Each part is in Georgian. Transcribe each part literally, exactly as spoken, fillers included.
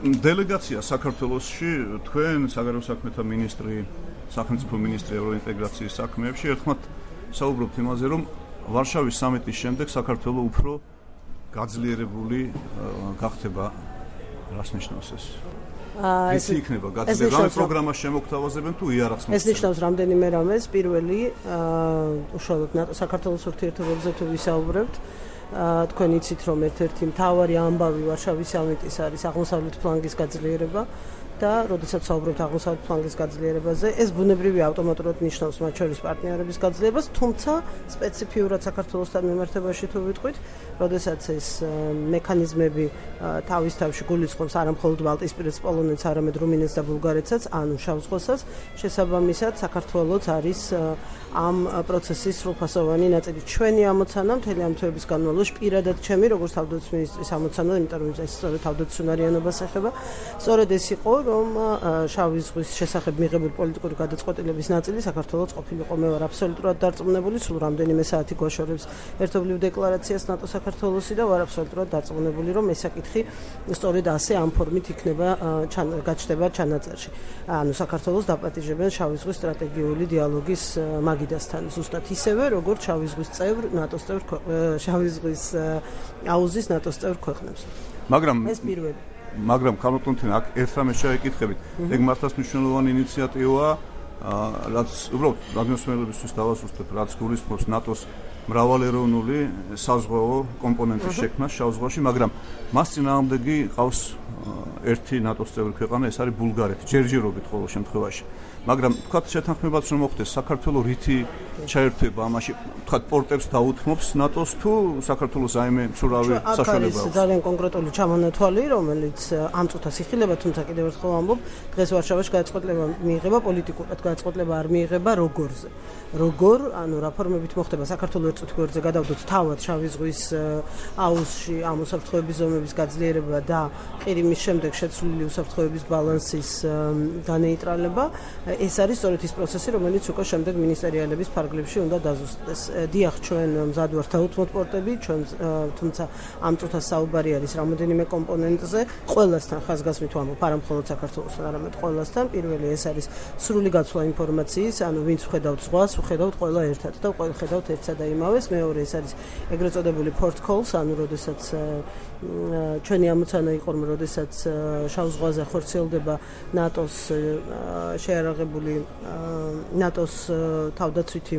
დელეგაცია საქართველოში თქვენ საგარეო საქმეთა მინისტრი, სახელმწიფო მინისტრი ევროინტეგრაციის საქმეებში ერთხმად საუბრობთ იმაზე, რომ ვარშავის სამიტის შემდეგ საქართველო უფრო გაძლიერებული გახდება. რას ნიშნავს ეს? ეს იქნება გაძლიერებული. რამე პროგრამა შემოგთავაზებენ თუ იარაღს ეს ნიშნავს რამდენიმე რამეს. პირველი, უშუალოდ საქართველოს ურთიერთობებზე თუ ვისაუბრებთ, თქვენ იცით რომ ერთ-ერთი მთავარი ამბავი ვარშავის სამიტის არის აღმოსავლეთ ფლანგის გაძლიერება და როდესაც საუბრობთ აღმოსავლეთ ფლანგის გაძლიერებაზე, ეს ბუნებრივი ავტომატურად ნიშნავს მათ შორის პარტნიორების გაძლიერებას, თუმცა სპეციფიურად საქართველოსთან მიმართებაში თუ ვიტყვით, როდესაც ეს მექანიზმები თავის თავში გულისხმობს არა მხოლოდ ბალტიისპირეთს, პოლონეთს, არამედ რუმინეთს და ბულგარეთსაც, ანუ შავ ზღვასაც, შესაბამისად საქართველოც არის ამ პროცესის სრულფასოვანი ნაწილი. ჩვენი ამოცანა მთელი ამ თვეების განმავლობაში პირადად ჩემი როგორც თავდაცვის მინისტრის ამოცანა, იმიტომ რომ ეს სწორედ თავდაცვიანობას ეხება, სწორედ ეს იყო, რომ შავი ზღვის შესახებ მიღებული პოლიტიკური გადაწყვეტილების ნაწილი საქართველოს ყოფილიყო. მე ვარ აბსოლუტურად დარწმუნებული, სულ რამდენიმე საათი გვაშორებს ერთობლივ დეკლარაციას ნატო საქართველოსი და ვარ აბსოლუტურად დარწმუნებული, რომ ეს საკითხი სწორედ ასე ამ ფორმით იქნება გაჩნდება ჩანაწერში. ანუ საქართველოს დაპატიჟებენ შავი ზღვის სტრატეგიული დიალოგის მაგიდასთან, ზუსტად ისევე, როგორც შავი ზღვის წევრ ნატოს წევრ შავი ზღვის აუზის ნატოს წევრ ქვეყნებს. მაგრამ ეს პირველი მაგრამ ქალბატონთან აქ ერთ რამეს შევეკითხებით. ეგ მართლაც მნიშვნელოვანი ინიციატივაა, რაც უბრალოდ რადიოსმენელებისთვის დავასუსტებ, რაც გულისხმობს ნატოს მრავალეროვნული საზღვაო კომპონენტის შექმნას შავ ზღვაში, მაგრამ მას წინააღმდეგი ყავს ერთი ნატოს წევრი ქვეყანა, ეს არის ბულგარეთი, ჯერჯერობით ყოველ შემთხვევაში. მაგრამ თქვათ შეთანხმებაც რომ მოხდეს, საქართველოს რითი ჩაერთვება ამაში, თქვათ პორტებს დაუთმობს ნატოს თუ საქართველოს აიმე მცურავი საშუალება აქვს? ძალიან კონკრეტული ჩამონათვალი, რომელიც ამ წუთას იხილება, თუმცა კიდევ ერთხელ ამბობ, დღეს ვარშავაში გადაწყვეტილება მიიღება პოლიტიკურად, გადაწყვეტილება არ მიიღება როგორზე. როგორ, ანუ რა ფორმებით მოხდება საქართველოს ერთ წუთი გვერდზე გადავდოთ თავად შავი ზღვის აუზში ამ უსაფრთხოების ზონების გაძლიერება და ყირიმის შემდეგ შეცვლილი უსაფრთხოების ბალანსის განეიტრალება. ეს არის სწორედ ის პროცესი, რომელიც უკვე შემდეგ მინისტერიალების ფარგლებში უნდა დაზუსტდეს. დიახ, ჩვენ მზად ვართ დაუთმოთ პორტები, ჩვენ თუმცა ამ წუთას საუბარი არის რამოდენიმე კომპონენტზე, ყველასთან ხაზგასმით ვამბობ, არა მხოლოდ საქართველოსთან, არამედ ყველასთან. პირველი ეს არის სრული გაცვლა ინფორმაციის, ანუ ვინც ვხედავთ ზღვას, ვხედავთ ყველა ერთად და ყველა ვხედავთ ერთსა და იმავეს. მეორე ეს არის ეგრეთ წოდებული port calls, ანუ როდესაც ჩვენი ამოცანა იყო, რომ როდესაც შავ ზღვაზე ხორციელდება ნატოს შეარაღებული ნატოს თავდაცვითი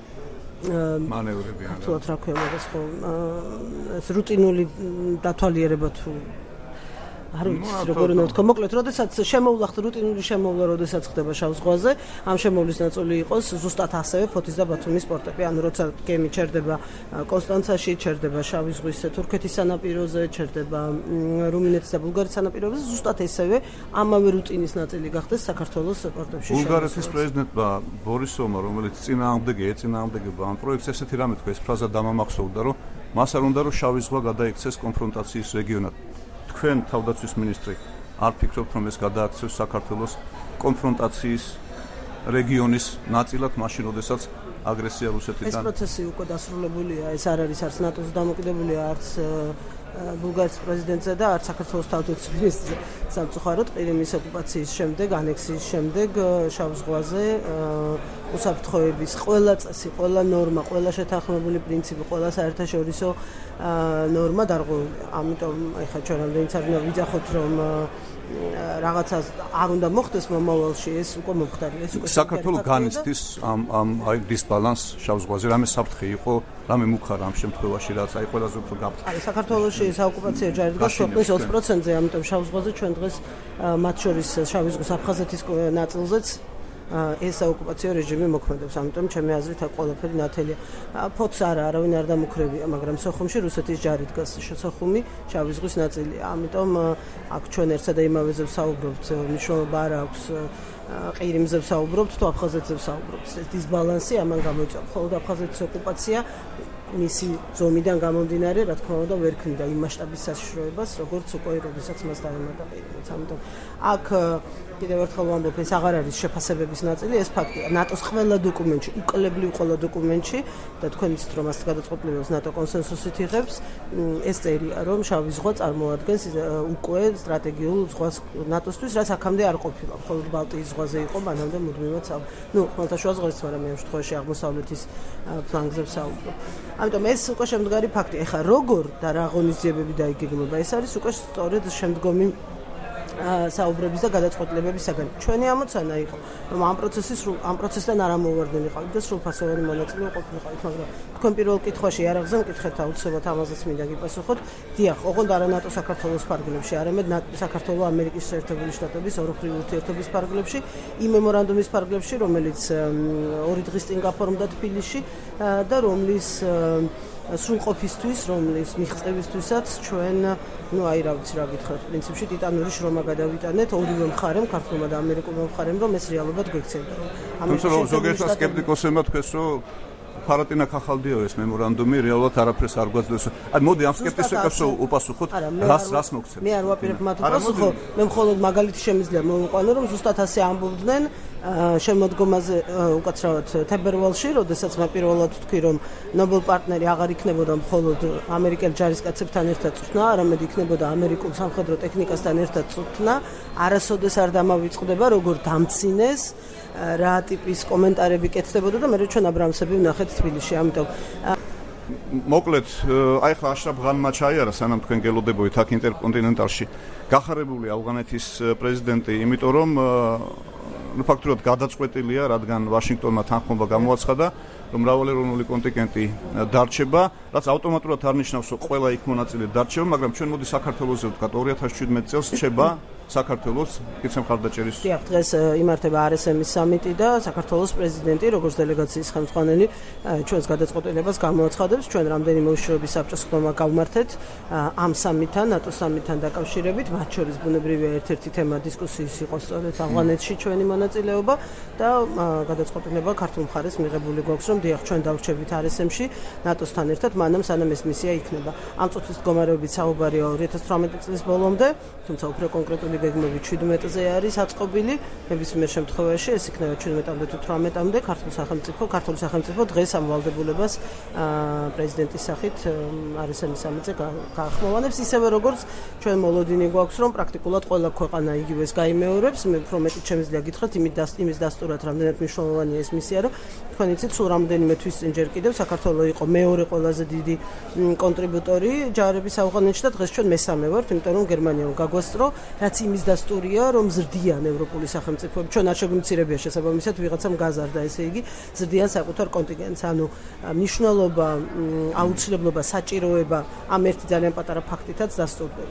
მანევრები არა. თუ რა ქვია მაგას ხო ეს რუტინული დათვალიერება თუ არ ვიცი როგორ უნდა ვთქვა, მოკლედ, როდესაც შემოვლახთ რუტინული შემოვლა, როდესაც ხდება შავ ზღვაზე, ამ შემოვლის ნაწილი იყოს ზუსტად ასევე ფოთის და ბათუმის პორტები, ანუ როცა გემი ჩერდება კონსტანცაში, ჩერდება შავი ზღვის თურქეთის სანაპიროზე, ჩერდება რუმინეთის და ბულგარეთის სანაპიროზე, ზუსტად ესევე ამავე რუტინის ნაწილი გახდეს საქართველოს პორტებში. ბულგარეთის პრეზიდენტმა ბორისოვმა, რომელიც წინააღმდეგი ეწინააღმდეგება ამ პროექტს, ესეთი რამე თქვა, ეს ფრაზა დამამახსოვრდა, რომ მას არ უნდა რომ შავი ზღვა გადაიქცეს კონფრონტაციის რეგიონად. თქვენ თავდაცვის მინისტრი არ ფიქრობთ რომ ეს გადააქცევს საქართველოს კონფრონტაციის რეგიონის ნაწილად მაშინ როდესაც აგრესია რუსეთიდან? ეს პროცესი უკვე დასრულებულია, ეს არ არის არც ნატოს დამოკიდებულია, არც ბულგარეთის პრეზიდენტზე და არც საქართველოს თავდაცვის მინისტრზე. სამწუხაროდ ყირიმის ოკუპაციის შემდეგ, ანექსიის შემდეგ შავ ზღვაზე უსაფრთხოების ყველა წესი, ყველა ნორმა, ყველა შეთანხმებული პრინციპი, ყველა საერთაშორისო ნორმა დარღვეულია. ამიტომ ეხლა ჩვენ რამდენიც არ უნდა ვიძახოთ, რომ რაღაცას არ უნდა მოხდეს მომავალში, ეს უკვე მომხდარია, ეს უკვე საქართველოს განიცდის ამ ამ აი დისბალანს შავ ზღვაზე, რამე საფრთხე იყო, რამე მუქარა ამ შემთხვევაში, რაც აი ყველაზე უფრო გაფრთხილდა. აი საქართველოში საოკუპაციო ჯარი დგას ქვეყნის ოცი პროცენტზე, ამიტომ შავ ზღვაზე ჩვენ დღეს მათ შორის შავი ზღვის აფხაზეთის ნაწილზეც ეს საოკუპაციო რეჟიმი მოქმედებს, ამიტომ ჩემი აზრით აქ ყველაფერი ნათელია. ფოთს არა, არავინ არ დამუქრებია, მაგრამ სოხუმში რუსეთის ჯარი დგას, სოხუმი შავი ზღვის ნაწილია. ამიტომ აქ ჩვენ ერთსა და იმავეზე ვსაუბრობთ, მნიშვნელობა არ აქვს ყირიმზე ვსაუბრობთ, თუ აფხაზეთზე ვსაუბრობთ. ეს დისბალანსი ამან გამოიწვია. მხოლოდ აფხაზეთის ოკუპაცია მისი ზომიდან გამომდინარე, რა თქმა უნდა, ვერ ქმნიდა იმ მასშტაბის საშიშროებას, როგორც უკვე როდესაც მას დაემატა ყირიმიც. ამიტომ აქ კიდევ ერთხელ ვამბობ, ეს აღარ არის შეფასებების ნაწილი, ეს ფაქტია. ნატოს ყველა დოკუმენტში, უკლებლივ ყველა დოკუმენტში და თქვენ იცით, რომ ასეთ გადაწყვეტილებებს ნატო კონსენსუსით იღებს, ეს წერია, რომ შავი ზღვა წარმოადგენს უკვე სტრატეგიულ ზღვას ნატოსთვის, რაც აქამდე არ ყოფილა. მხოლოდ ბალტიის ზღვაზე იყო, მანამდე მუდმივად საუბრობ. ნუ, ხმელთაშუა ზღვას, მაგრამ ამ შემთხვევაში აღმოსავლეთის ფლანგზე საუბრობ. ამიტომ ეს უკვე შემდგარი ფაქტია. ეხლა როგორ და რა ღონისძიებები დაიგეგმება, ეს არის უკვე სწორედ შემდგომი საუბრების და გადაწყვეტილებების საგანი. ჩვენი ამოცანა იყო, რომ ამ პროცესის ამ პროცესთან არ ამოვარდნილიყავით და სრულფასოვანი მონაწილე ყოფილიყავით, მაგრამ თქვენ პირველ კითხვაში იარაღზე მკითხეთ აუცილებლად ამაზეც მინდა გიპასუხოთ. დიახ, ოღონდ არა ნატო საქართველოს ფარგლებში, არამედ საქართველოს ამერიკის შეერთებული შტატების ორი ურთიერთობის ფარგლებში, იმ მემორანდუმის ფარგლებში, რომელიც ორი დღის წინ გაფორმდა თბილისში და რომლის სრულყოფისთვის, რომლის მიღწევისთვისაც ჩვენ, ну, აი რა ვიცი რა გითხრათ, პრინციპში ტიტანური შრომა გადავიტანეთ ორივე მხარემ, ქართულმა და ამერიკულმა მხარემ, რომ ეს რეალურად გვექცევდა. თუმცა ზოგიერთ სკეპტიკოსებმა თქვენს, რომ ფარატინა ხახალდიო ეს მემორანდუმი რეალურად არაფერს არ გვაძლევს. აი მოდი ამ სკეპტიკოსებს უპასუხოთ, რას რას მოგცემ. მე არ ვაპირებ მათ უპასუხო, მე მხოლოდ მაგალითი შემიძლია მოვიყვანო, რომ ზუსტად ასე ამბობდნენ შემოდგომაზე უკაცრავად თებერვალში, როდესაც მე პირველად ვთქვი, რომ ნობელ პარტნერი აღარ იქნებოდა მხოლოდ ამერიკელ ჯარისკაცებთან ერთად წვრთნა, არამედ იქნებოდა ამერიკულ სამხედრო ტექნიკასთან ერთად წვრთნა, არასოდეს არ დამავიწყდება, როგორ დამცინეს, რა ტიპის კომენტარები კეთდებოდა და მე ჩვენ აბრამსები ვნახეთ თბილისში, ამიტომ მოკლედ, აი ხლა აშრაფ ღანმა ჩაიარა, სანამ თქვენ გელოდებოდით აქ ინტერკონტინენტალში. გახარებული ავღანეთის პრეზიდენტი, იმიტომ რომ ну фактурат გადაწყვეტილია, რადგან ვაშინგტონმა თანხმობა გამოაცხადა, რომ მრავალეროვნული კონტინგენტი დარჩება, რაც ავტომატურად არ ნიშნავს, რომ ყველა იქ მონაწილე დარჩება, მაგრამ ჩვენ მოდი საქართველოზე ვთქვათ, ორი ათას შვიდმეტი წელს რჩება საქართველოს კითხემ ხარდაჭერის. დიახ, დღეს იმართება არ ეს ემის სამიტი და საქართველოს პრეზიდენტი, როგორც დელეგაციის ხელმძღვანელი, ჩვენს გადაწყვეტილებას გამოაცხადებს. ჩვენ რამდენიმე უშუალოების საბჭოს ხდომა გავმართეთ ამ სამიტთან, ნატოს სამიტთან დაკავშირებით, მათ შორის ბუნებრივია ერთ-ერთი თემა დისკუსიის იყო სწორედ ავღანეთში ჩვენი მონაწილეობა და გადაწყვეტილება ქართულ მხარეს მიღებული გვაქვს, რომ დიახ, ჩვენ დავრჩებით არ ეს ემში ნატოსთან ერთად, მანამ სანამ ეს მისია იქნება. ამ წუთის მდგომარეობით საუბარია ორი ათას თვრამეტი წლის ბოლომდე, თუმცა უფრო კონკრეტული გეგმები შვიდმეტზე არის აწყობილი, ნებისმიერ შემთხვევაში ეს იქნება შვიდმეტამდე თუ თვრამეტამდე. ქართულ სახელმწიფო, ქართული სახელმწიფო დღეს ამ ვალდებულებას პრეზიდენტის სახით არ ეს ემის სამიტზე გაახმოვანებს, ისევე როგორც ჩვენ მოლოდინი გვაქვს, რომ პრაქტიკულად ყველა ქვეყანა იგივეს გაიმეორებს. მე უფრო მეტი შემიძლია გითხრათ იმის დასტურად, რამდენად მნიშვნელოვანია ეს მისია, რომ თქვენ იცით, სულ რამდენიმე თვის წინ ჯერ კიდევ საქართველო იყო მეორე ყველაზე დიდი კონტრიბუტორი ჯარების ავღანეთში და დღეს ჩვენ მესამე ვართ, იმიტომ რომ გერმანიამ გაგვასწრო, რაც იმის დასტურია, რომ ზრდიან ევროპული სახელმწიფოები. ჩვენ არ შეგვიმცირებია შესაბამისად ვიღაცამ გაზარდა, ესე იგი, ზრდიან საკუთარ კონტინგენტს. ანუ მნიშვნელობა, აუცილებლობა, საჭიროება ამ ერთი ძალიან პატარა ფაქტითაც დასტურდება.